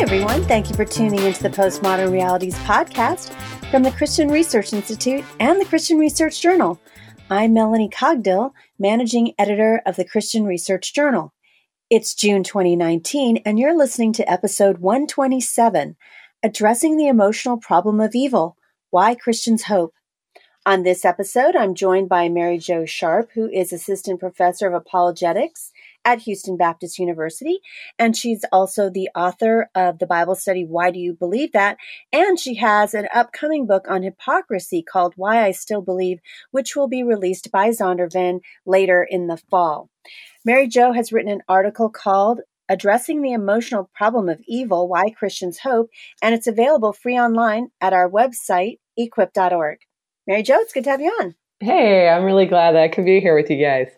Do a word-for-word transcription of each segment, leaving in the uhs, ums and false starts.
everyone. Thank you for tuning into the Postmodern Realities podcast from the Christian Research Institute and the Christian Research Journal. I'm Melanie Cogdill, managing editor of the Christian Research Journal. It's June twenty nineteen, and you're listening to episode one twenty-seven, Addressing the Emotional Problem of Evil, Why Christians Hope. On this episode, I'm joined by Mary Jo Sharp, who is Assistant Professor of Apologetics at Houston Baptist University, and she's also the author of the Bible study, Why Do You Believe That? And she has an upcoming book on hypocrisy called Why I Still Believe, which will be released by Zondervan later in the fall. Mary Jo has written an article called Addressing the Emotional Problem of Evil, Why Christians Hope, and it's available free online at our website, equip dot org. Mary Jo, it's good to have you on. Hey, I'm really glad that I could be here with you guys.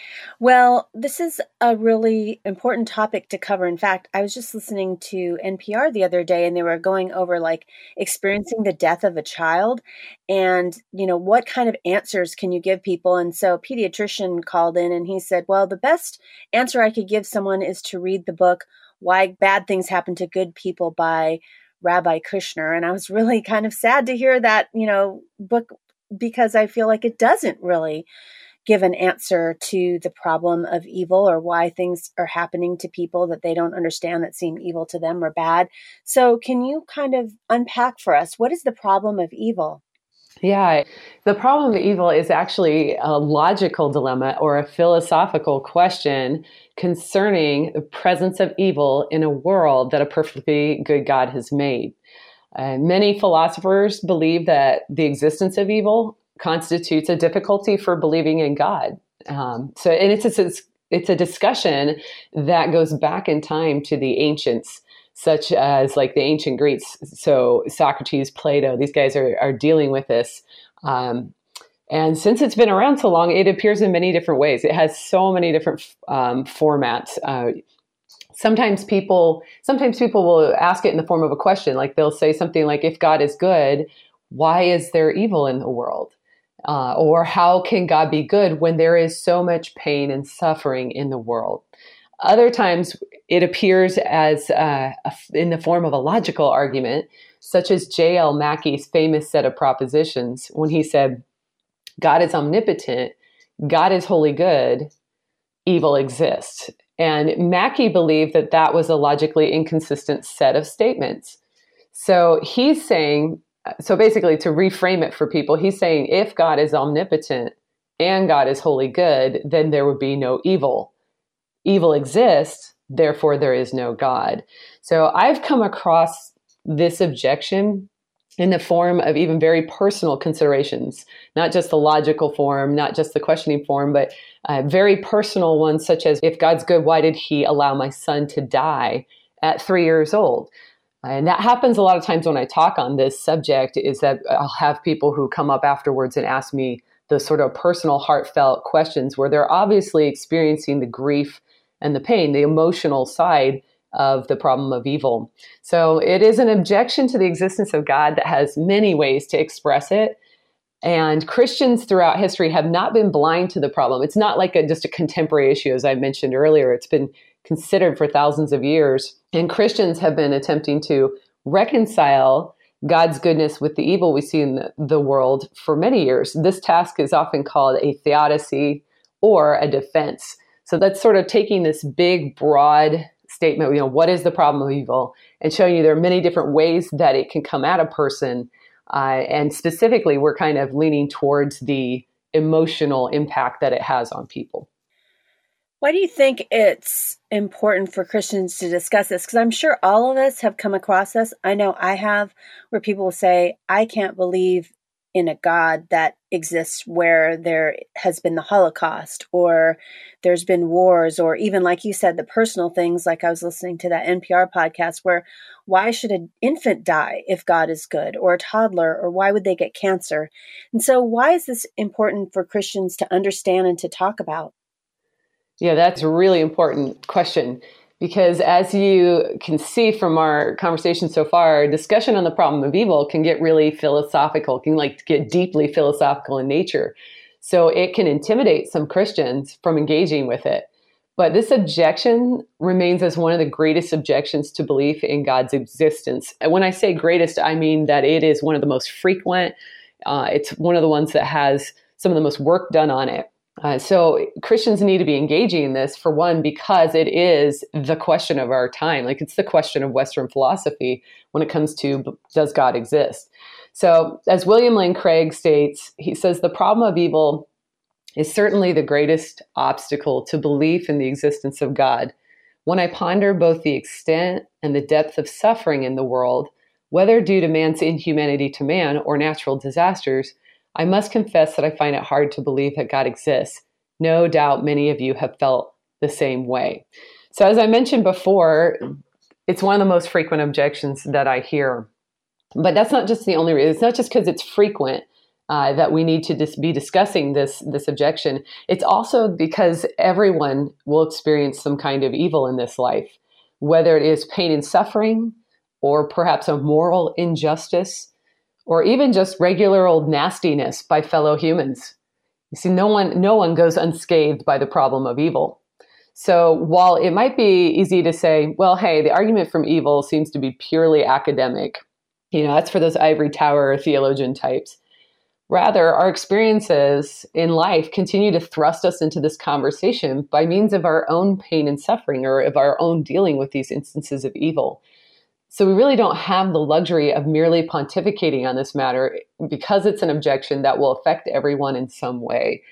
Well, this is a really important topic to cover. In fact, I was just listening to N P R the other day, and they were going over like experiencing the death of a child and, you know, what kind of answers can you give people? And so a pediatrician called in and he said, well, the best answer I could give someone is to read the book, Why Bad Things Happen to Good People by Rabbi Kushner. And I was really kind of sad to hear that, you know, book, because I feel like it doesn't really give an answer to the problem of evil or why things are happening to people that they don't understand that seem evil to them or bad. So can you kind of unpack for us, what is the problem of evil? Yeah, the problem of evil is actually a logical dilemma or a philosophical question concerning the presence of evil in a world that a perfectly good God has made. Uh, many philosophers believe that the existence of evil constitutes a difficulty for believing in God. Um, so, and it's a, it's a discussion that goes back in time to the ancients, such as like the ancient Greeks. So Socrates, Plato, these guys are, are dealing with this. Um, and since it's been around so long, it appears in many different ways. It has so many different um, formats. Uh, sometimes people, sometimes people will ask it in the form of a question. Like they'll say something like, if God is good, why is there evil in the world? Uh, or how can God be good when there is so much pain and suffering in the world? Other times it appears as uh, a, in the form of a logical argument, such as J L Mackey's famous set of propositions when he said, God is omnipotent, God is wholly good, evil exists. And Mackey believed that that was a logically inconsistent set of statements. So he's saying, So basically, to reframe it for people, he's saying if God is omnipotent and God is wholly good, then there would be no evil. Evil exists, therefore there is no God. So I've come across this objection in the form of even very personal considerations, not just the logical form, not just the questioning form, but uh, very personal ones, such as, if God's good, why did he allow my son to die at three years old? And that happens a lot of times when I talk on this subject, is that I'll have people who come up afterwards and ask me the sort of personal, heartfelt questions where they're obviously experiencing the grief and the pain, the emotional side of the problem of evil. So it is an objection to the existence of God that has many ways to express it. And Christians throughout history have not been blind to the problem. It's not like a, just a contemporary issue, as I mentioned earlier. It's been considered for thousands of years. And Christians have been attempting to reconcile God's goodness with the evil we see in the, the world for many years. This task is often called a theodicy or a defense. So that's sort of taking this big, broad statement, you know, what is the problem of evil, and showing you there are many different ways that it can come at a person. Uh, and specifically, we're kind of leaning towards the emotional impact that it has on people. Why do you think it's important for Christians to discuss this? Because I'm sure all of us have come across this. I know I have, where people will say, I can't believe in a God that exists where there has been the Holocaust, or there's been wars, or even, like you said, the personal things, like I was listening to that N P R podcast where, why should an infant die if God is good, or a toddler, or why would they get cancer? And so why is this important for Christians to understand and to talk about? Yeah, that's a really important question, because as you can see from our conversation so far, discussion on the problem of evil can get really philosophical, can like get deeply philosophical in nature. So it can intimidate some Christians from engaging with it. But this objection remains as one of the greatest objections to belief in God's existence. And when I say greatest, I mean that it is one of the most frequent. Uh, it's one of the ones that has some of the most work done on it. Uh, so Christians need to be engaging in this, for one, because it is the question of our time. Like, it's the question of Western philosophy when it comes to, does God exist? So as William Lane Craig states, he says, the problem of evil is certainly the greatest obstacle to belief in the existence of God. When I ponder both the extent and the depth of suffering in the world, whether due to man's inhumanity to man or natural disasters, I must confess that I find it hard to believe that God exists. No doubt many of you have felt the same way. So as I mentioned before, it's one of the most frequent objections that I hear. But that's not just the only reason. It's not just because it's frequent uh, that we need to dis- be discussing this, this objection. It's also because everyone will experience some kind of evil in this life, whether it is pain and suffering, or perhaps a moral injustice, or even just regular old nastiness by fellow humans. You see, no one, no one goes unscathed by the problem of evil. So while it might be easy to say, well, hey, the argument from evil seems to be purely academic, you know, that's for those ivory tower theologian types. Rather, our experiences in life continue to thrust us into this conversation by means of our own pain and suffering, or of our own dealing with these instances of evil. So we really don't have the luxury of merely pontificating on this matter, because it's an objection that will affect everyone in some way.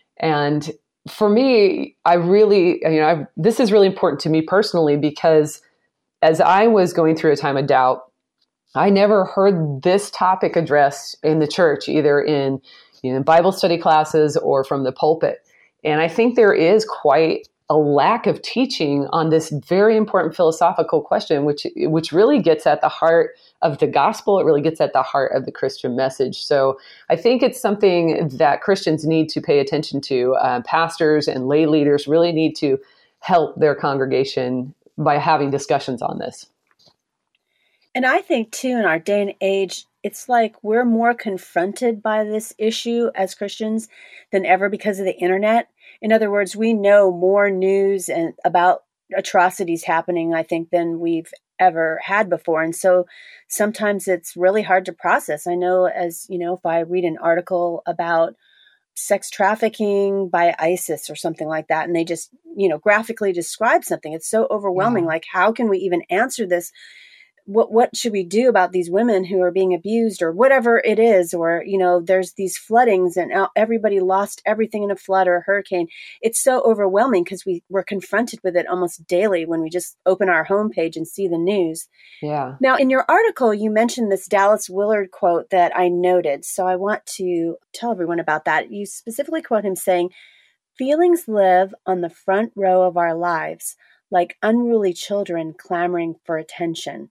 And for me, I really, you know, I've, this is really important to me personally, because as I was going through a time of doubt, I never heard this topic addressed in the church, either in, you know, Bible study classes or from the pulpit. And I think there is quite a lack of teaching on this very important philosophical question, which which really gets at the heart of the gospel. It really gets at the heart of the Christian message. So I think it's something that Christians need to pay attention to. Uh, pastors and lay leaders really need to help their congregation by having discussions on this. And I think, too, in our day and age, it's like we're more confronted by this issue as Christians than ever because of the internet. In other words, we know more news and about atrocities happening, I think, than we've ever had before. And so sometimes it's really hard to process. I know, as you know, if I read an article about sex trafficking by ISIS or something like that, and they just, you know, graphically describe something, it's so overwhelming. Yeah. Like, how can we even answer this? What what should we do about these women who are being abused, or whatever it is? Or, you know, there's these floodings and everybody lost everything in a flood or a hurricane. It's so overwhelming because we, we're confronted with it almost daily when we just open our homepage and see the news. Yeah. Now, in your article, you mentioned this Dallas Willard quote that I noted. So I want to tell everyone about that. You specifically quote him saying, "Feelings live on the front row of our lives, like unruly children clamoring for attention."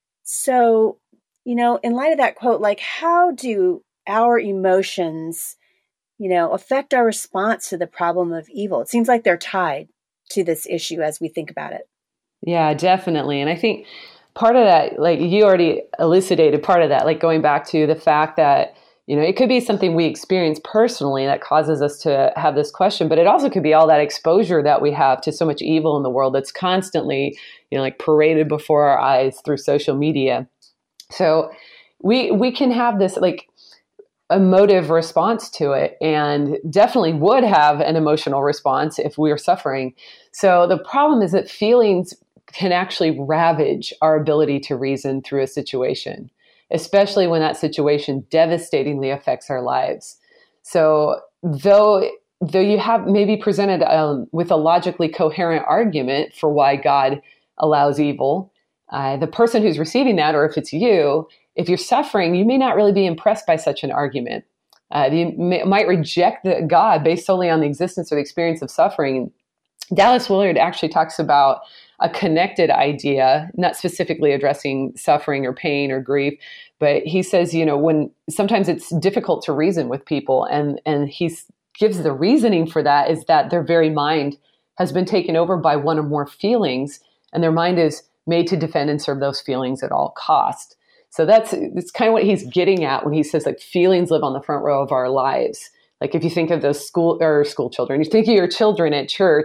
So, you know, in light of that quote, like, how do our emotions, you know, affect our response to the problem of evil? It seems like they're tied to this issue as we think about it. Yeah, definitely. And I think part of that, like you already elucidated part of that, like going back to the fact that, you know, it could be something we experience personally that causes us to have this question, but it also could be all that exposure that we have to so much evil in the world that's constantly, you know, like paraded before our eyes through social media. So we we can have this like emotive response to it, and definitely would have an emotional response if we are suffering. So the problem is that feelings can actually ravage our ability to reason through a situation, especially when that situation devastatingly affects our lives. So though though you have maybe presented um, with a logically coherent argument for why God allows evil, uh, the person who's receiving that, or if it's you, if you're suffering, you may not really be impressed by such an argument. Uh, you may, might reject the God based solely on the existence or the experience of suffering. Dallas Willard actually talks about a connected idea, not specifically addressing suffering or pain or grief, but he says, you know, when sometimes it's difficult to reason with people, and and he gives the reasoning for that is that their very mind has been taken over by one or more feelings, and their mind is made to defend and serve those feelings at all cost. So that's it's kind of what he's getting at when he says like feelings live on the front row of our lives. Like if you think of those school or school children, you think of your children at church,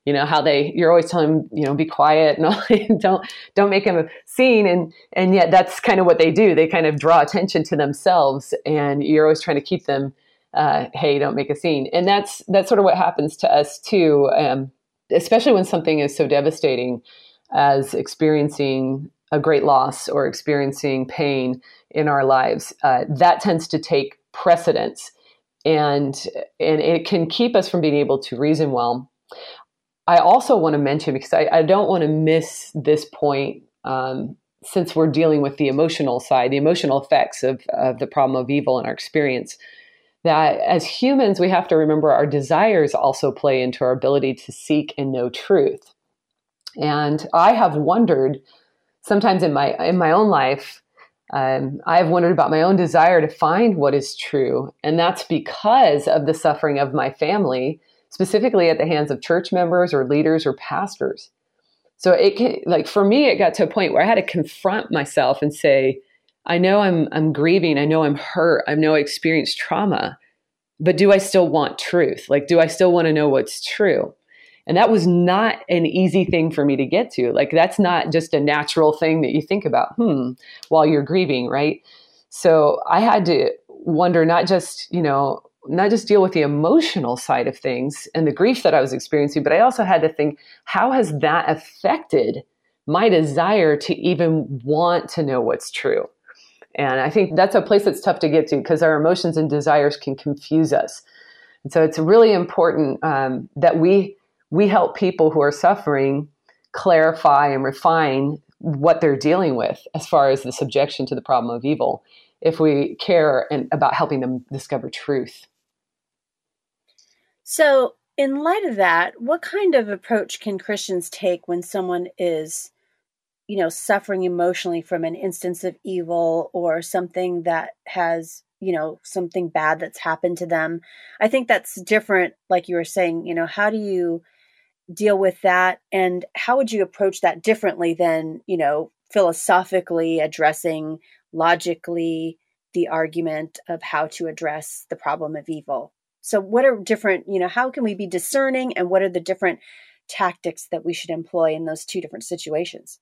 you know, how they, you're always telling them, you know, be quiet and don't, don't make them a scene. And, and yet that's kind of what they do. They kind of draw attention to themselves, and you're always trying to keep them, uh, hey, don't make a scene. And that's, that's sort of what happens to us too. Um, especially when something is so devastating as experiencing a great loss or experiencing pain in our lives, uh, that tends to take precedence, and and it can keep us from being able to reason well. I also want to mention, because I, I don't want to miss this point, um, since we're dealing with the emotional side, the emotional effects of, of the problem of evil in our experience, that as humans, we have to remember our desires also play into our ability to seek and know truth. And I have wondered sometimes in my in my own life, Um, I've wondered about my own desire to find what is true. And that's because of the suffering of my family, specifically at the hands of church members or leaders or pastors. So it can, like, for me, it got to a point where I had to confront myself and say, I know I'm, I'm grieving. I know I'm hurt. I know I experienced trauma, but do I still want truth? Like, do I still want to know what's true? And that was not an easy thing for me to get to. Like, that's not just a natural thing that you think about, hmm, while you're grieving, right? So I had to wonder, not just, you know, not just deal with the emotional side of things and the grief that I was experiencing, but I also had to think, how has that affected my desire to even want to know what's true? And I think that's a place that's tough to get to, because our emotions and desires can confuse us. And so it's really important um, that we we help people who are suffering clarify and refine what they're dealing with as far as the subjection to the problem of evil, if we care and about helping them discover truth. So in light of that, what kind of approach can Christians take when someone is, you know, suffering emotionally from an instance of evil or something that has, you know, something bad that's happened to them? I think that's different. Like you were saying, you know, how do you deal with that, and how would you approach that differently than, you know, philosophically addressing logically the argument of how to address the problem of evil? So what are different, you know, how can we be discerning, and what are the different tactics that we should employ in those two different situations?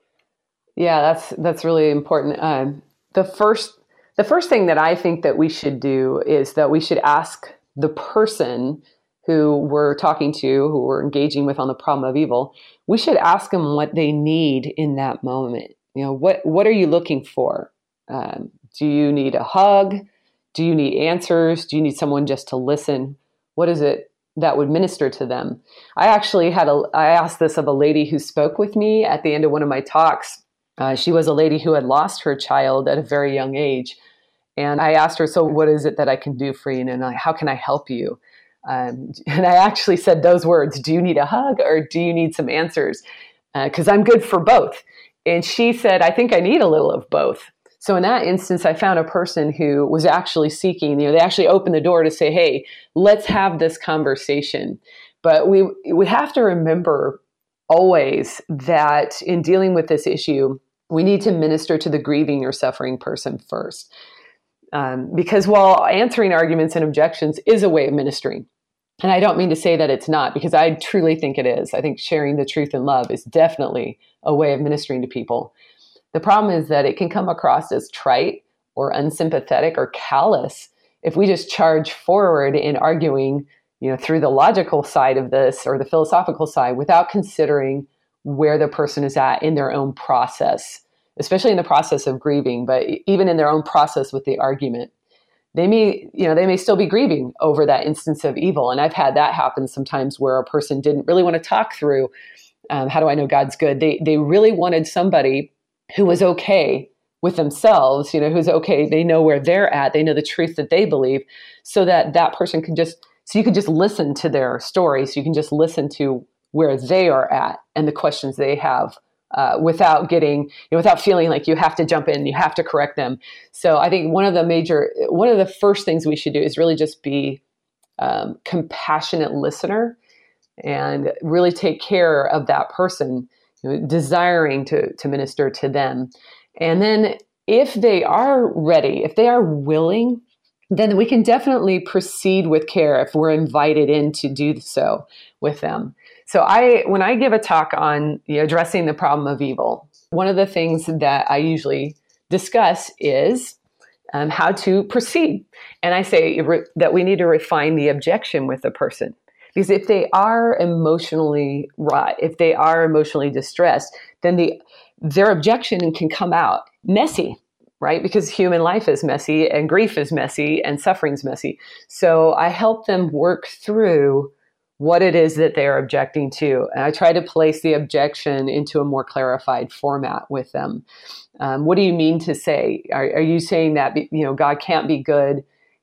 Yeah, that's that's really important. Um, the first the first thing that I think that we should do is that we should ask the person who we're talking to, who we're engaging with on the problem of evil, we should ask them what they need in that moment. You know, what what are you looking for? Um, do you need a hug? Do you need answers? Do you need someone just to listen? What is it that would minister to them? I actually had a, I asked this of a lady who spoke with me at the end of one of my talks. Uh, she was a lady who had lost her child at a very young age. And I asked her, so what is it that I can do for you? And I, how can I help you? Um, and I actually said those words, do you need a hug or do you need some answers? Because uh, I'm good for both. And she said, I think I need a little of both. So in that instance, I found a person who was actually seeking, you know, they actually opened the door to say, hey, let's have this conversation. But we we have to remember always that in dealing with this issue, we need to minister to the grieving or suffering person first. Um, because while answering arguments and objections is a way of ministering, and I don't mean to say that it's not, because I truly think it is. I think sharing the truth in love is definitely a way of ministering to people. The problem is that it can come across as trite or unsympathetic or callous if we just charge forward in arguing, you know, through the logical side of this or the philosophical side without considering where the person is at in their own process, especially in the process of grieving, but even in their own process with the argument. They may, you know, they may still be grieving over that instance of evil. And I've had that happen sometimes where a person didn't really want to talk through, um, how do I know God's good? They they really wanted somebody who was okay with themselves, you know, who's okay. They know where they're at. They know the truth that they believe, so that that person can just, so you can just listen to their story. So you can just listen to where they are at and the questions they have. Uh, without getting, you know, without feeling like you have to jump in, you have to correct them. So I think one of the major, one of the first things we should do is really just be um, compassionate listener and really take care of that person, you know, desiring to to minister to them. And then if they are ready, if they are willing then we can definitely proceed with care if we're invited in to do so with them. So I, when I give a talk on you know, addressing the problem of evil, one of the things that I usually discuss is um, how to proceed. And I say re- that we need to refine the objection with the person. Because if they are emotionally right, if they are emotionally distressed, then the their objection can come out messy, right? Because human life is messy and grief is messy and suffering is messy. So I help them work through what it is that they're objecting to. And I try to place the objection into a more clarified format with them. Um, what do you mean to say? Are, are you saying that, you know, God can't be good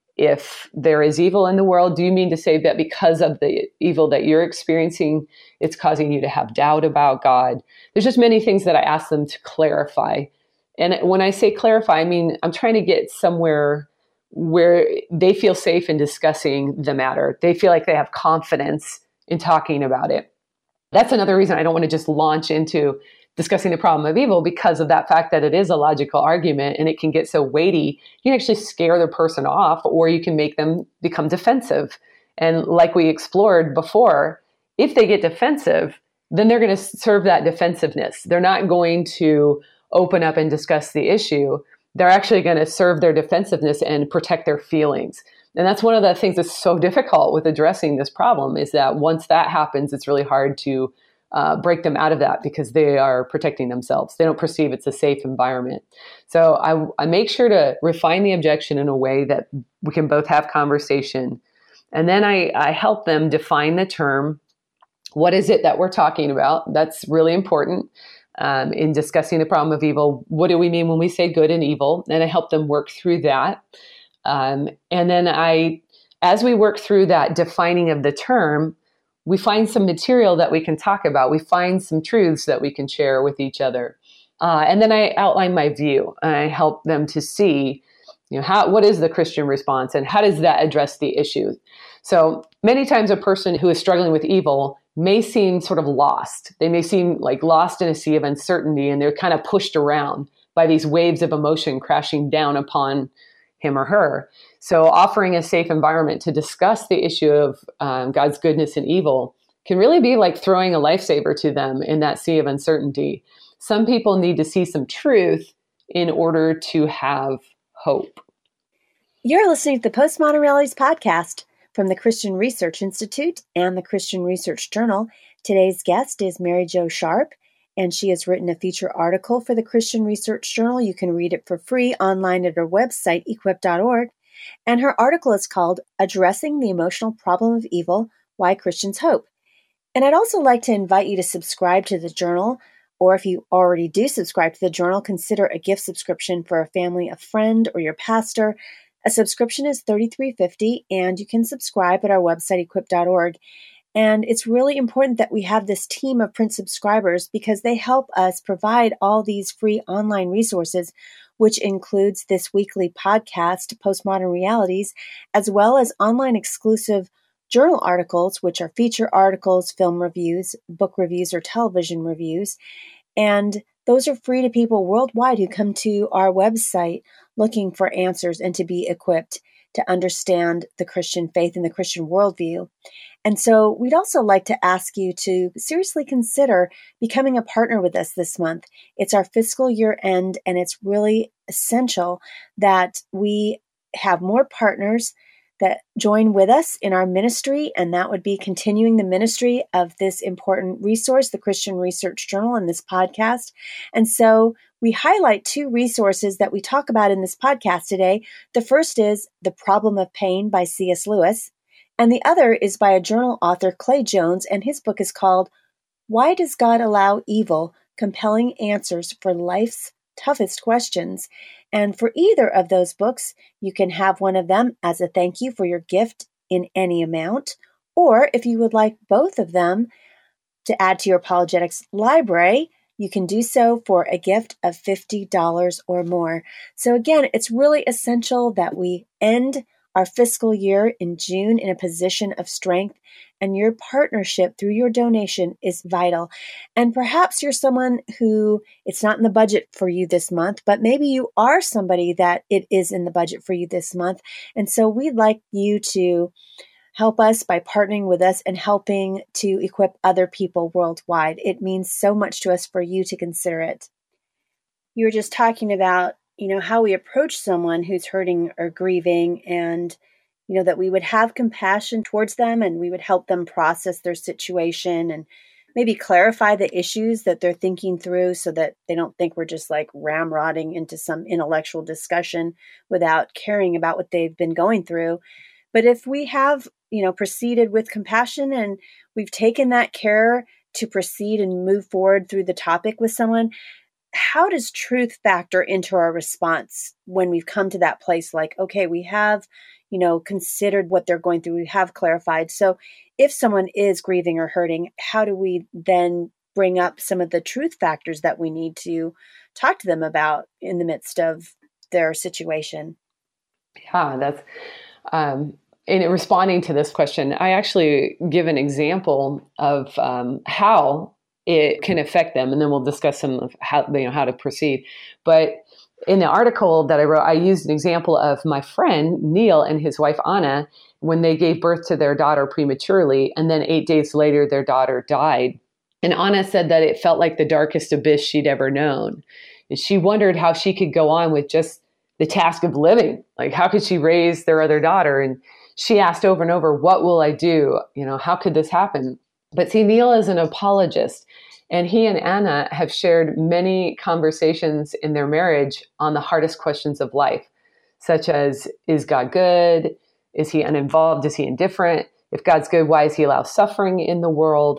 if there is evil in the world? Do you mean to say that because of the evil that you're experiencing, it's causing you to have doubt about God? There's just many things that I ask them to clarify. And when I say clarify, I mean, I'm trying to get somewhere where they feel safe in discussing the matter. They feel like they have confidence in talking about it. That's another reason I don't want to just launch into discussing the problem of evil, because of that fact that it is a logical argument and it can get so weighty. You can actually scare the person off, or you can make them become defensive. And like we explored before, if they get defensive, then they're going to serve that defensiveness. They're not going to open up and discuss the issue. They're actually going to serve their defensiveness and protect their feelings. And that's one of the things that's so difficult with addressing this problem, is that once that happens, it's really hard to uh, break them out of that, because they are protecting themselves. They don't perceive it's a safe environment. So I, I make sure to refine the objection in a way that we can both have conversation. And then I, I help them define the term. What is it that we're talking about? That's really important. Um, in discussing the problem of evil, what do we mean when we say good and evil? And I help them work through that. Um, and then I, as we work through that defining of the term, we find some material that we can talk about. We find some truths that we can share with each other. Uh, and then I outline my view, and I help them to see, you know, how, what is the Christian response and how does that address the issue? So many times a person who is struggling with evil may seem sort of lost. They may seem like lost in a sea of uncertainty, and they're kind of pushed around by these waves of emotion crashing down upon him or her. So offering a safe environment to discuss the issue of um, God's goodness and evil can really be like throwing a lifesaver to them in that sea of uncertainty. Some people need to see some truth in order to have hope. You're listening to the Postmodern Realities Podcast from the Christian Research Institute and the Christian Research Journal. Today's guest is Mary Jo Sharp, and she has written a feature article for the Christian Research Journal. You can read it for free online at her website, equip dot org. And her article is called Addressing the Emotional Problem of Evil, Why Christians Hope. And I'd also like to invite you to subscribe to the journal, or if you already do subscribe to the journal, consider a gift subscription for a family, a friend, or your pastor. A subscription is thirty-three dollars and fifty cents, and you can subscribe at our website, equip dot org. And it's really important that we have this team of print subscribers, because they help us provide all these free online resources, which includes this weekly podcast, Postmodern Realities, as well as online exclusive journal articles, which are feature articles, film reviews, book reviews, or television reviews. And those are free to people worldwide who come to our website looking for answers and to be equipped to understand the Christian faith and the Christian worldview. And so we'd also like to ask you to seriously consider becoming a partner with us this month. It's our fiscal year end, and it's really essential that we have more partners that join with us in our ministry, and that would be continuing the ministry of this important resource, the Christian Research Journal, and this podcast. And so we highlight two resources that we talk about in this podcast today. The first is The Problem of Pain by C S Lewis, and the other is by a journal author, Clay Jones, and his book is called Why Does God Allow Evil? Compelling Answers for Life's Toughest Questions. And for either of those books, you can have one of them as a thank you for your gift in any amount. Or if you would like both of them to add to your apologetics library, you can do so for a gift of fifty dollars or more. So again, it's really essential that we end our fiscal year in June in a position of strength, and your partnership through your donation is vital. And perhaps you're someone who it's not in the budget for you this month, but maybe you are somebody that it is in the budget for you this month. And so we'd like you to help us by partnering with us and helping to equip other people worldwide. It means so much to us for you to consider it. You were just talking about, you know, how we approach someone who's hurting or grieving, and, you know, that we would have compassion towards them and we would help them process their situation and maybe clarify the issues that they're thinking through so that they don't think we're just like ramrodding into some intellectual discussion without caring about what they've been going through. But if we have, you know, proceeded with compassion and we've taken that care to proceed and move forward through the topic with someone, how does truth factor into our response when we've come to that place? Like, okay, we have, you know, considered what they're going through. We have clarified. So if someone is grieving or hurting, how do we then bring up some of the truth factors that we need to talk to them about in the midst of their situation? Yeah, that's, um, in responding to this question, I actually give an example of um, how it can affect them, and then we'll discuss some of how, you know, how to proceed. But in the article that I wrote, I used an example of my friend Neil and his wife Anna when they gave birth to their daughter prematurely, and then eight days later their daughter died. And Anna said that it felt like the darkest abyss she'd ever known. And she wondered how she could go on with just the task of living. Like, how could she raise their other daughter? And she asked over and over, what will I do? You know, how could this happen? But see, Neil is an apologist, and he and Anna have shared many conversations in their marriage on the hardest questions of life, such as, is God good? Is he uninvolved? Is he indifferent? If God's good, why does he allow suffering in the world?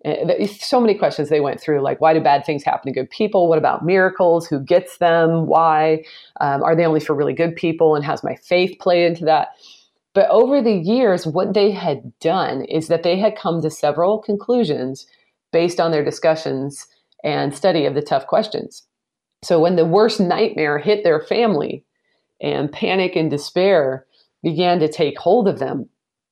So many questions they went through, like, why do bad things happen to good people? What about miracles? Who gets them? Why? Um, are they only for really good people? And how's my faith play into that? But over the years, what they had done is that they had come to several conclusions based on their discussions and study of the tough questions. So when the worst nightmare hit their family and panic and despair began to take hold of them,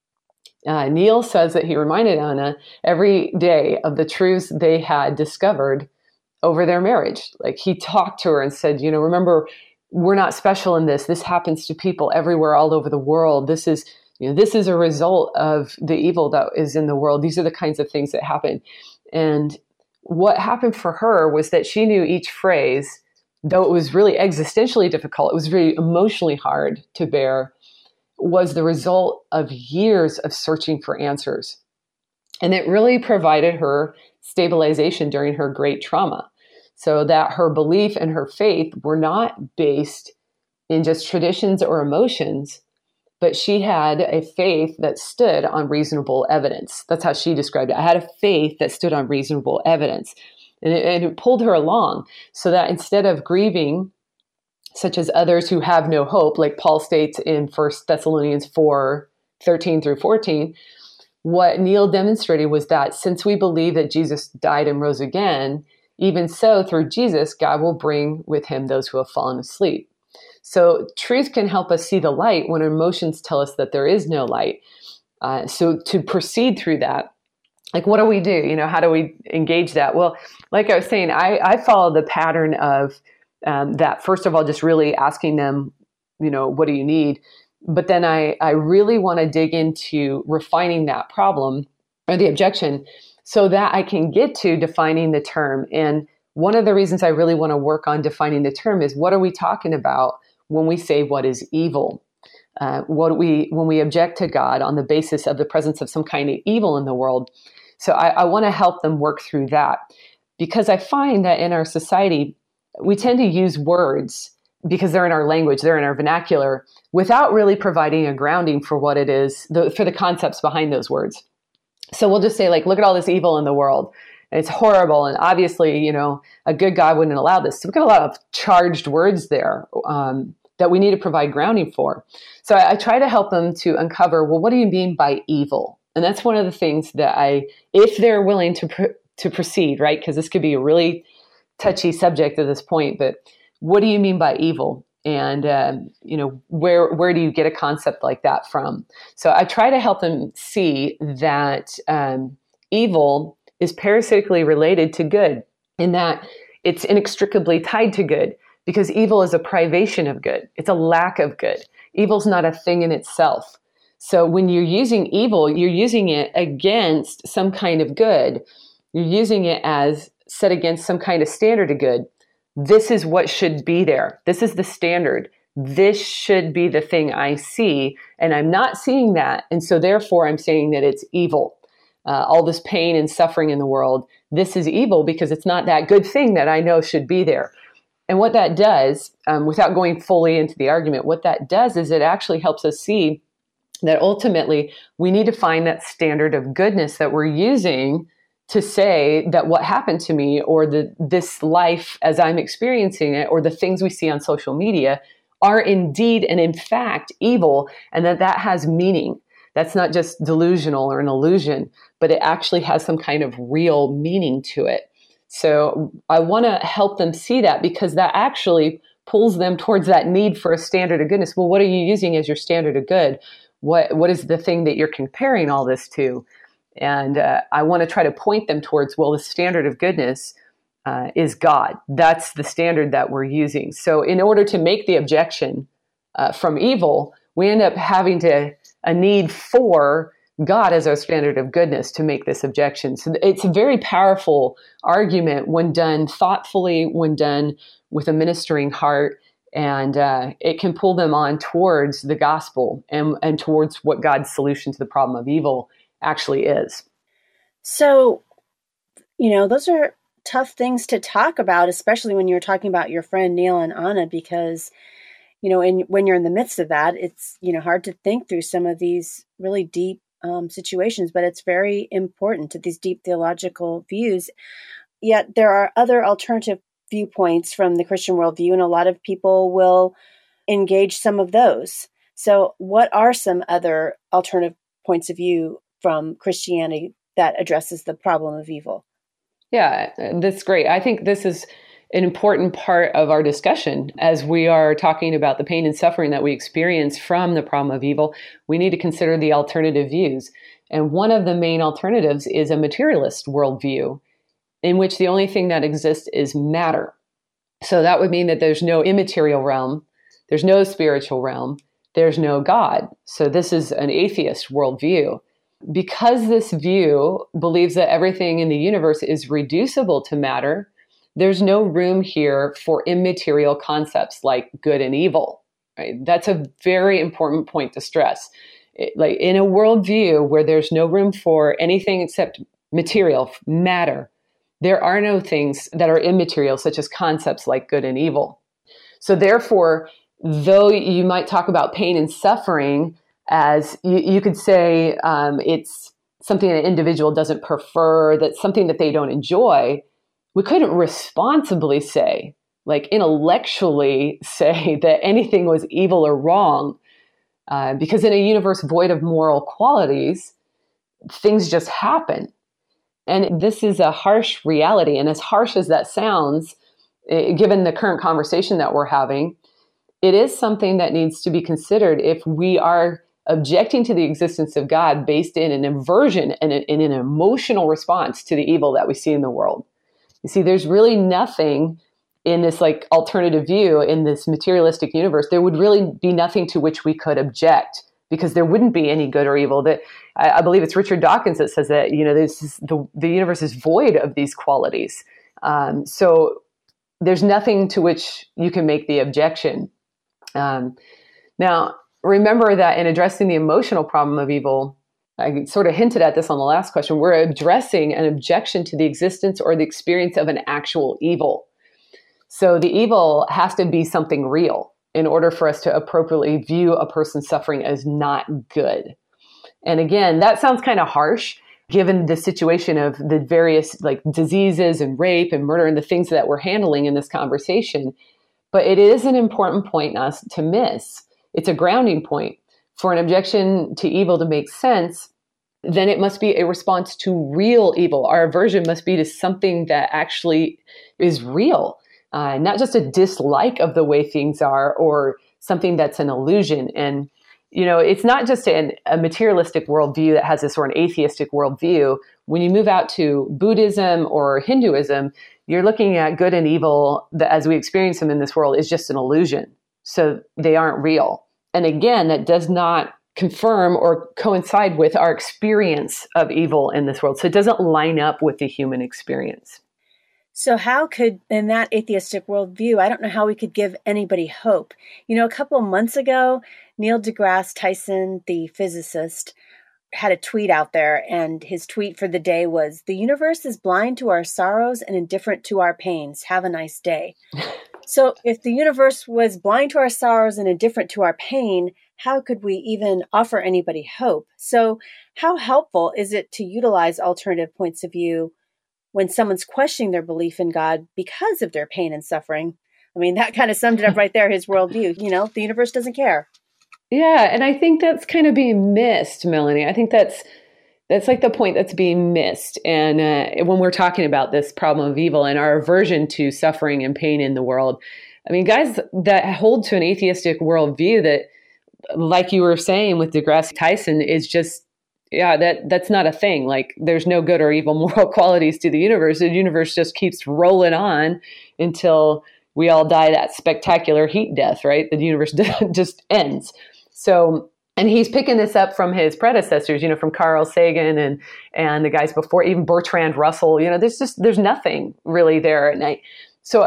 uh, Neil says that he reminded Anna every day of the truths they had discovered over their marriage. Like, he talked to her and said, you know, remember, we're not special in this. This happens to people everywhere, all over the world. This is, you know, this is a result of the evil that is in the world. These are the kinds of things that happen. And what happened for her was that she knew each phrase, though it was really existentially difficult, it was really emotionally hard to bear, was the result of years of searching for answers. And it really provided her stabilization during her great trauma, so that her belief and her faith were not based in just traditions or emotions, but she had a faith that stood on reasonable evidence. That's how she described it. I had a faith that stood on reasonable evidence. And it, and it pulled her along so that instead of grieving, such as others who have no hope, like Paul states in First Thessalonians four, thirteen through fourteen, what Neil demonstrated was that since we believe that Jesus died and rose again, even so, through Jesus, God will bring with him those who have fallen asleep. So truth can help us see the light when emotions tell us that there is no light. Uh, so to proceed through that, like, what do we do? You know, how do we engage that? Well, like I was saying, I, I follow the pattern of um, that. First of all, just really asking them, you know, what do you need? But then I, I really want to dig into refining that problem or the objection so that I can get to defining the term. And one of the reasons I really want to work on defining the term is, what are we talking about when we say what is evil? Uh, what do we when we object to God on the basis of the presence of some kind of evil in the world? So I, I want to help them work through that, because I find that in our society, we tend to use words because they're in our language, they're in our vernacular, without really providing a grounding for what it is, the, for the concepts behind those words. So we'll just say, like, look at all this evil in the world. It's horrible. And obviously, you know, a good God wouldn't allow this. So we've got a lot of charged words there um, that we need to provide grounding for. So I, I try to help them to uncover, well, what do you mean by evil? And that's one of the things that I, if they're willing to pr- to proceed, right? Because this could be a really touchy subject at this point, but what do you mean by evil? And, uh, you know, where where do you get a concept like that from? So I try to help them see that um, evil is parasitically related to good, in that it's inextricably tied to good, because evil is a privation of good. It's a lack of good. Evil's not a thing in itself. So when you're using evil, you're using it against some kind of good. You're using it as set against some kind of standard of good. This is what should be there. This is the standard. This should be the thing I see, and I'm not seeing that. And so therefore I'm saying that it's evil. Uh, all this pain and suffering in the world, this is evil because it's not that good thing that I know should be there. And what that does, um, without going fully into the argument, what that does is it actually helps us see that ultimately we need to find that standard of goodness that we're using to say that what happened to me, or the this life as I'm experiencing it, or the things we see on social media are indeed and in fact evil, and that that has meaning. That's not just delusional or an illusion, but it actually has some kind of real meaning to it. So I want to help them see that, because that actually pulls them towards that need for a standard of goodness. Well, what are you using as your standard of good? What what is the thing that you're comparing all this to? And uh, I want to try to point them towards, well, the standard of goodness uh, is God. That's the standard that we're using. So in order to make the objection uh, from evil, we end up having to a need for God as our standard of goodness to make this objection. So it's a very powerful argument when done thoughtfully, when done with a ministering heart, and uh, it can pull them on towards the gospel and, and towards what God's solution to the problem of evil actually is. So, you know, those are tough things to talk about, especially when you're talking about your friend Neil and Anna, because, you know, in, when you're in the midst of that, it's, you know, hard to think through some of these really deep um, situations, but it's very important to these deep theological views. Yet there are other alternative viewpoints from the Christian worldview, and a lot of people will engage some of those. So what are some other alternative points of view from Christianity that addresses the problem of evil? Yeah, that's great. I think this is an important part of our discussion as we are talking about the pain and suffering that we experience from the problem of evil. We need to consider the alternative views. And one of the main alternatives is a materialist worldview, in which the only thing that exists is matter. So that would mean that there's no immaterial realm, there's no spiritual realm, there's no God. So this is an atheist worldview. Because this view believes that everything in the universe is reducible to matter, there's no room here for immaterial concepts like good and evil. Right? That's a very important point to stress. It, like in a worldview where there's no room for anything except material, matter, there are no things that are immaterial, such as concepts like good and evil. So therefore, though you might talk about pain and suffering as you, you could say um, it's something an individual doesn't prefer, that's something that they don't enjoy, we couldn't responsibly say, like intellectually say that anything was evil or wrong, uh, because in a universe void of moral qualities, things just happen. And this is a harsh reality. And as harsh as that sounds, it, given the current conversation that we're having, it is something that needs to be considered if we are objecting to the existence of God based in an aversion and in an emotional response to the evil that we see in the world. You see, there's really nothing in this like alternative view, in this materialistic universe, there would really be nothing to which we could object, because there wouldn't be any good or evil. That I, I believe it's Richard Dawkins that says that, you know, this is, the, the universe is void of these qualities. Um, so there's nothing to which you can make the objection. Um, now, remember that in addressing the emotional problem of evil, I sort of hinted at this on the last question, we're addressing an objection to the existence or the experience of an actual evil. So the evil has to be something real in order for us to appropriately view a person's suffering as not good. And again, that sounds kind of harsh given the situation of the various like diseases and rape and murder and the things that we're handling in this conversation. But it is an important point not to miss. It's a grounding point. For an objection to evil to make sense, then it must be a response to real evil. Our aversion must be to something that actually is real. uh, not just a dislike of the way things are or something that's an illusion. And, you know, it's not just an, a materialistic worldview that has this sort of atheistic worldview. When you move out to Buddhism or Hinduism, you're looking at good and evil that, as we experience them in this world, is just an illusion. So they aren't real. And again, that does not confirm or coincide with our experience of evil in this world. So it doesn't line up with the human experience. So how could, in that atheistic worldview, I don't know how we could give anybody hope. You know, a couple of months ago, Neil deGrasse Tyson, the physicist, had a tweet out there, and his tweet for the day was, "The universe is blind to our sorrows and indifferent to our pains. Have a nice day." So if the universe was blind to our sorrows and indifferent to our pain, how could we even offer anybody hope? So how helpful is it to utilize alternative points of view when someone's questioning their belief in God because of their pain and suffering? I mean, that kind of summed it up right there, his worldview. You know, the universe doesn't care. Yeah, and I think that's kind of being missed, Melanie. I think that's that's like the point that's being missed. And uh, when we're talking about this problem of evil and our aversion to suffering and pain in the world, I mean, guys that hold to an atheistic worldview that, like you were saying with deGrasse Tyson, is just, yeah, that that's not a thing. Like, there's no good or evil moral qualities to the universe. The universe just keeps rolling on until we all die that spectacular heat death, right? The universe just ends. So, and he's picking this up from his predecessors, you know, from Carl Sagan and and the guys before, even Bertrand Russell. You know, there's just, there's nothing really there. And I, so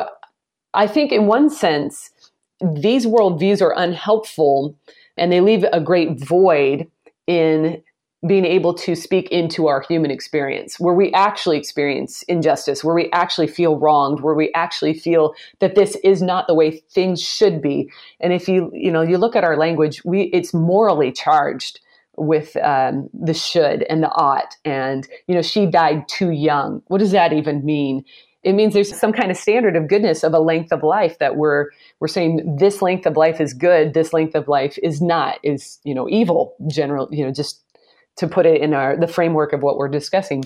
I think in one sense, these worldviews are unhelpful and they leave a great void in being able to speak into our human experience, where we actually experience injustice, where we actually feel wronged, where we actually feel that this is not the way things should be. And if you, you know, you look at our language, we, it's morally charged with um, the should and the ought. And, you know, she died too young. What does that even mean? It means there's some kind of standard of goodness of a length of life that we're we're saying this length of life is good, this length of life is not, is, you know, evil, general, you know, just to put it in our the framework of what we're discussing.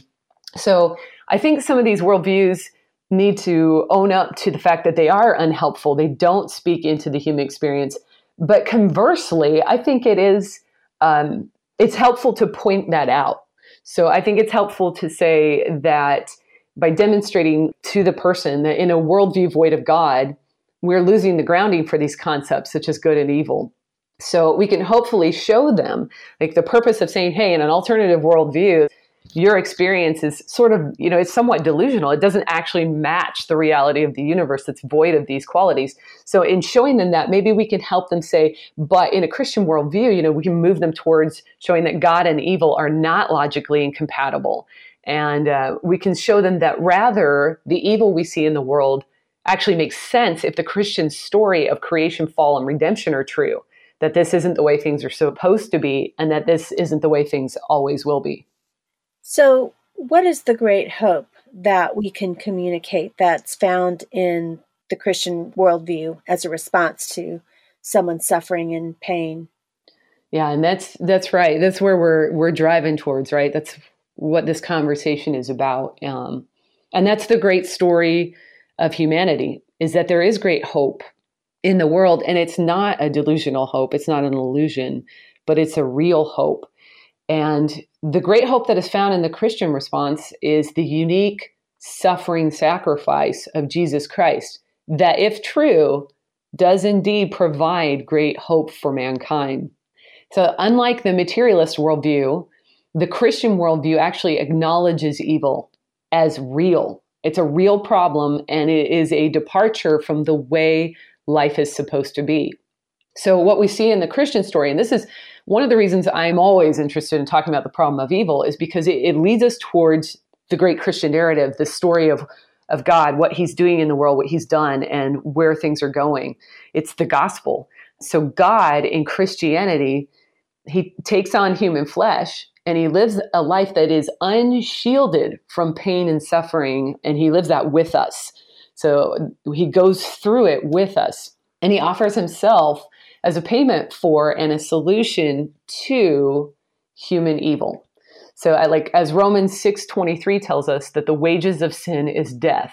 So I think some of these worldviews need to own up to the fact that they are unhelpful. They don't speak into the human experience. But conversely, I think it is um, it's helpful to point that out. So I think it's helpful to say that by demonstrating to the person that in a worldview void of God, we're losing the grounding for these concepts such as good and evil. So we can hopefully show them, like, the purpose of saying, hey, in an alternative worldview, your experience is sort of, you know, it's somewhat delusional. It doesn't actually match the reality of the universe that's void of these qualities. So in showing them that, maybe we can help them say, but in a Christian worldview, you know, we can move them towards showing that God and evil are not logically incompatible. And uh, we can show them that rather the evil we see in the world actually makes sense if the Christian story of creation, fall, and redemption are true. That this isn't the way things are supposed to be, and that this isn't the way things always will be. So what is the great hope that we can communicate that's found in the Christian worldview as a response to someone suffering and pain? Yeah, and that's that's right. That's where we're we're driving towards, right? That's what this conversation is about. Um, and that's the great story of humanity, is that there is great hope in the world. And it's not a delusional hope. It's not an illusion, but it's a real hope. And the great hope that is found in the Christian response is the unique suffering sacrifice of Jesus Christ, that, if true, does indeed provide great hope for mankind. So unlike the materialist worldview, the Christian worldview actually acknowledges evil as real. It's a real problem, and it is a departure from the way life is supposed to be. So what we see in the Christian story, and this is one of the reasons I'm always interested in talking about the problem of evil, is because it, it leads us towards the great Christian narrative, the story of, of God, what he's doing in the world, what he's done, and where things are going. It's the gospel. So God in Christianity, he takes on human flesh, and he lives a life that is unshielded from pain and suffering, and he lives that with us. So he goes through it with us, and he offers himself as a payment for and a solution to human evil. So I like, as Romans six twenty-three tells us, that the wages of sin is death.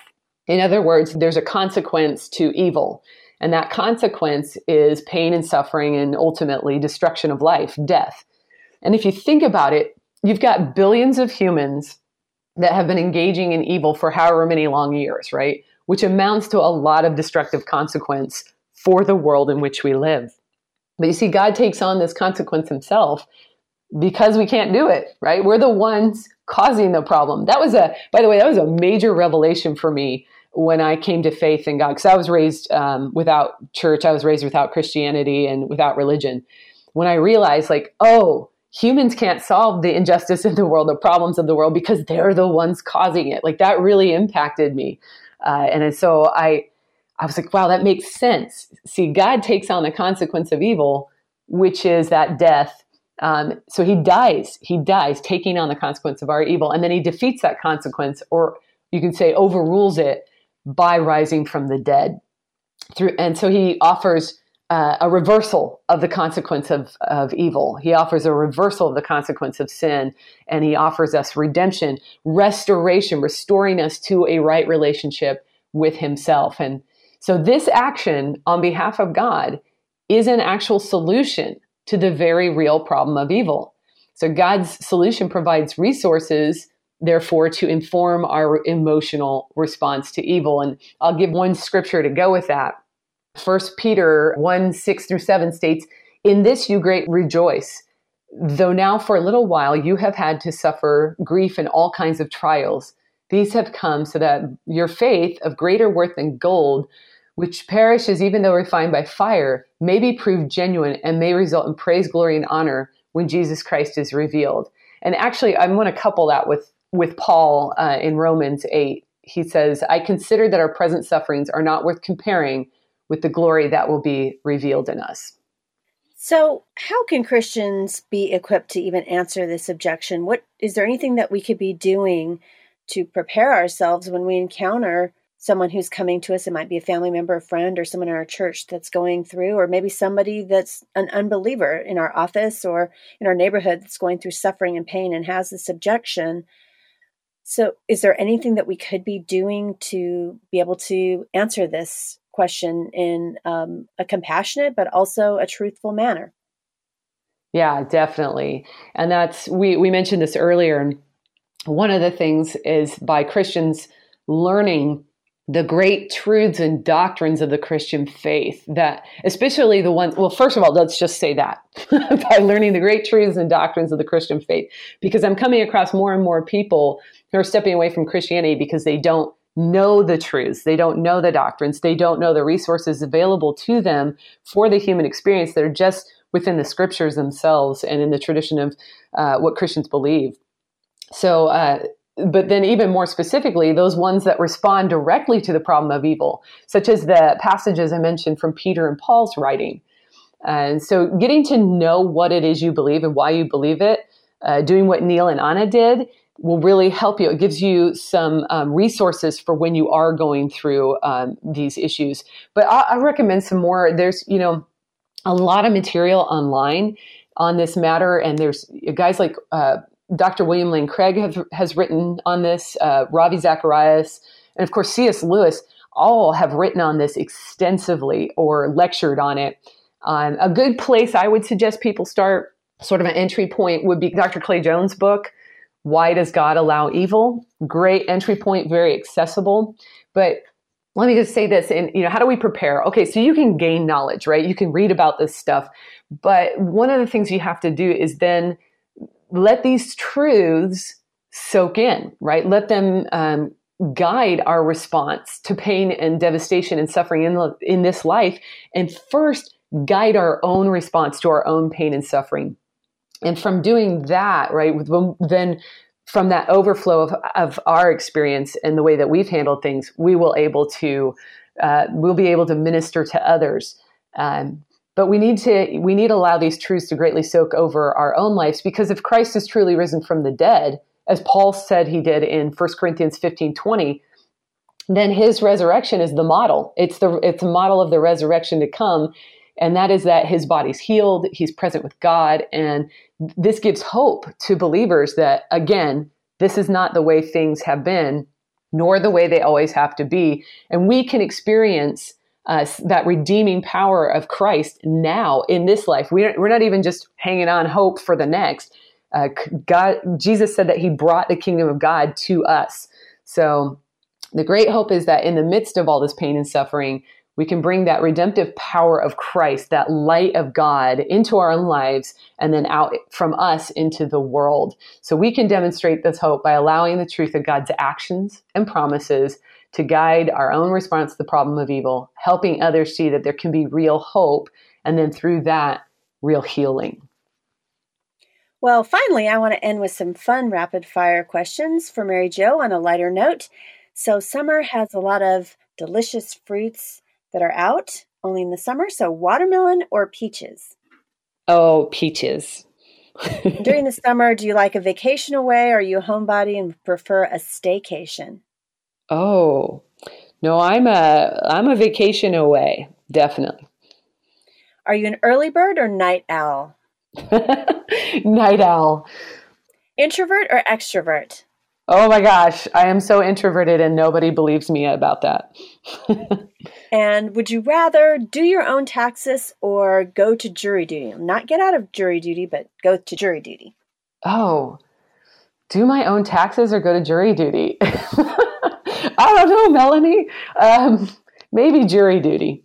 In other words, there's a consequence to evil. And that consequence is pain and suffering and ultimately destruction of life, death. And if you think about it, you've got billions of humans that have been engaging in evil for however many long years, right? Which amounts to a lot of destructive consequence for the world in which we live. But you see, God takes on this consequence himself because we can't do it, right? We're the ones causing the problem. That was a, by the way, that was a major revelation for me when I came to faith in God, because I was raised um, without church. I was raised without Christianity and without religion. When I realized like, oh, humans can't solve the injustice in the world, the problems of the world, because they're the ones causing it. Like that really impacted me. Uh, and so I, I was like, wow, that makes sense. See, God takes on the consequence of evil, which is that death. Um, so he dies, he dies taking on the consequence of our evil. And then he defeats that consequence, or you can say overrules it by rising from the dead. Through, and so he offers uh, a reversal of the consequence of, of evil. He offers a reversal of the consequence of sin, and he offers us redemption, restoration, restoring us to a right relationship with himself. And so this action on behalf of God is an actual solution to the very real problem of evil. So God's solution provides resources, therefore, to inform our emotional response to evil. And I'll give one scripture to go with that. First Peter one, six through seven states, "In this you greatly rejoice, though now for a little while you have had to suffer grief and all kinds of trials. These have come so that your faith, of greater worth than gold, which perishes even though refined by fire, may be proved genuine and may result in praise, glory, and honor when Jesus Christ is revealed." And actually, I'm going to couple that with, with Paul uh, in Romans eight. He says, "I consider that our present sufferings are not worth comparing with the glory that will be revealed in us." So how can Christians be equipped to even answer this objection? What is there anything that we could be doing to prepare ourselves when we encounter someone who's coming to us? It might be a family member, a friend, or someone in our church that's going through, or maybe somebody that's an unbeliever in our office or in our neighborhood that's going through suffering and pain and has this objection. So is there anything that we could be doing to be able to answer this question in um, a compassionate, but also a truthful manner? Yeah, definitely. And that's, we, we mentioned this earlier. And one of the things is by Christians learning the great truths and doctrines of the Christian faith, that especially the ones, well, first of all, let's just say that by learning the great truths and doctrines of the Christian faith, because I'm coming across more and more people who are stepping away from Christianity because they don't know the truths. They don't know the doctrines. They don't know the resources available to them for the human experience that are just within the scriptures themselves and in the tradition of uh, what Christians believe. So, uh, but then even more specifically, those ones that respond directly to the problem of evil, such as the passages I mentioned from Peter and Paul's writing. And so getting to know what it is you believe and why you believe it, uh, doing what Neil and Anna did, will really help you. It gives you some um, resources for when you are going through um, these issues. But I, I recommend some more. There's, you know, a lot of material online on this matter. And there's guys like uh, Doctor William Lane Craig have, has written on this, uh, Ravi Zacharias, and of course, C S Lewis, all have written on this extensively or lectured on it. Um, a good place I would suggest people start, sort of an entry point, would be Doctor Clay Jones' book, Why Does God Allow Evil? Great entry point, very accessible. But let me just say this, and you know, how do we prepare? Okay, so you can gain knowledge, right? You can read about this stuff. But one of the things you have to do is then let these truths soak in, right? Let them um, guide our response to pain and devastation and suffering in, in this life. And first, guide our own response to our own pain and suffering. And from doing that, right, then from that overflow of, of our experience and the way that we've handled things, we will able to, uh, we'll be able to minister to others. Um, but we need to, we need to allow these truths to greatly soak over our own lives, because if Christ is truly risen from the dead, as Paul said he did in First Corinthians fifteen twenty, then his resurrection is the model. It's the, it's a model of the resurrection to come. And that is that his body's healed, he's present with God. And this gives hope to believers that, again, this is not the way things have been nor the way they always have to be. And we can experience uh, that redeeming power of Christ now in this life. We we're not even just hanging on hope for the next. Uh, God, Jesus said that he brought the kingdom of God to us. So the great hope is that in the midst of all this pain and suffering, we can bring that redemptive power of Christ, that light of God, into our own lives and then out from us into the world. So we can demonstrate this hope by allowing the truth of God's actions and promises to guide our own response to the problem of evil, helping others see that there can be real hope, and then through that, real healing. Well, finally, I want to end with some fun rapid fire questions for Mary Jo on a lighter note. So summer has a lot of delicious fruits that are out only in the summer. So watermelon or peaches? Oh, peaches. During the summer, do you like a vacation away, or are you a homebody and prefer a staycation? Oh, no, I'm a I'm a vacation away, definitely. Are you an early bird or night owl? Night owl. Introvert or extrovert? Oh my gosh, I am so introverted and nobody believes me about that. And would you rather do your own taxes or go to jury duty? Not get out of jury duty, but go to jury duty. Oh, do my own taxes or go to jury duty? I don't know, Melanie. Um, maybe jury duty.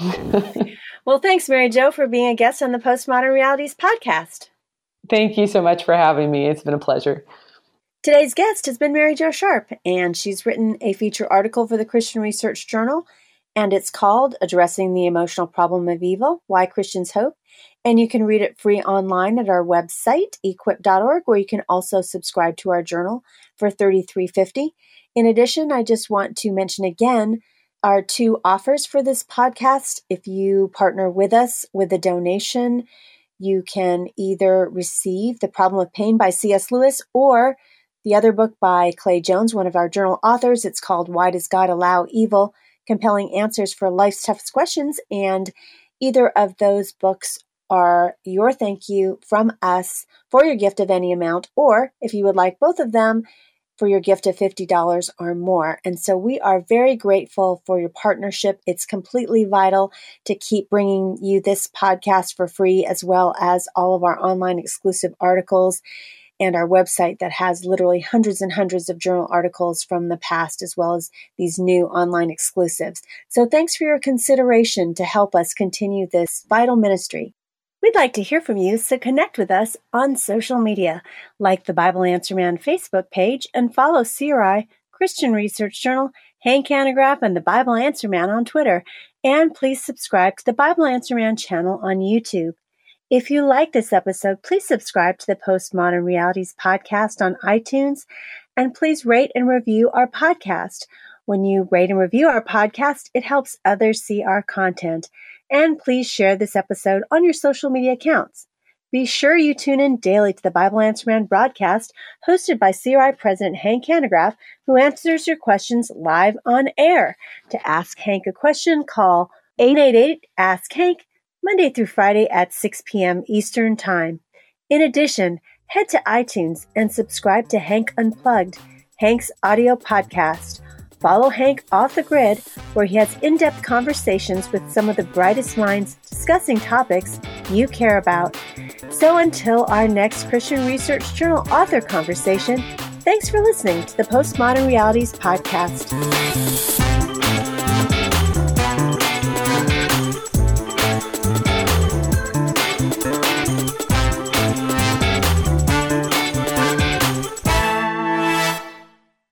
Well, thanks, Mary Jo, for being a guest on the Postmodern Realities podcast. Thank you so much for having me. It's been a pleasure. Today's guest has been Mary Jo Sharp, and she's written a feature article for the Christian Research Journal, and it's called Addressing the Emotional Problem of Evil, Why Christians Hope. And you can read it free online at our website, equip dot org, where you can also subscribe to our journal for thirty-three fifty. In addition, I just want to mention again our two offers for this podcast. If you partner with us with a donation, you can either receive The Problem of Pain by C S Lewis or the other book by Clay Jones, one of our journal authors. It's called Why Does God Allow Evil? Compelling Answers for Life's Toughest Questions. And either of those books are your thank you from us for your gift of any amount, or if you would like both of them, for your gift of fifty dollars or more. And so we are very grateful for your partnership. It's completely vital to keep bringing you this podcast for free, as well as all of our online exclusive articles and our website that has literally hundreds and hundreds of journal articles from the past, as well as these new online exclusives. So thanks for your consideration to help us continue this vital ministry. We'd like to hear from you, so connect with us on social media, like the Bible Answer Man Facebook page, and follow C R I, Christian Research Journal, Hank Hanegraaff, and the Bible Answer Man on Twitter. And please subscribe to the Bible Answer Man channel on YouTube. If you like this episode, please subscribe to the Postmodern Realities podcast on iTunes, and please rate and review our podcast. When you rate and review our podcast, it helps others see our content. And please share this episode on your social media accounts. Be sure you tune in daily to the Bible Answer Man broadcast, hosted by C R I President Hank Hanegraaff, who answers your questions live on air. To ask Hank a question, call eight eight eight, ask Hank, Monday through Friday at six p.m. Eastern Time. In addition, head to iTunes and subscribe to Hank Unplugged, Hank's audio podcast. Follow Hank Off the Grid, where he has in-depth conversations with some of the brightest minds discussing topics you care about. So until our next Christian Research Journal author conversation, thanks for listening to the Postmodern Realities podcast.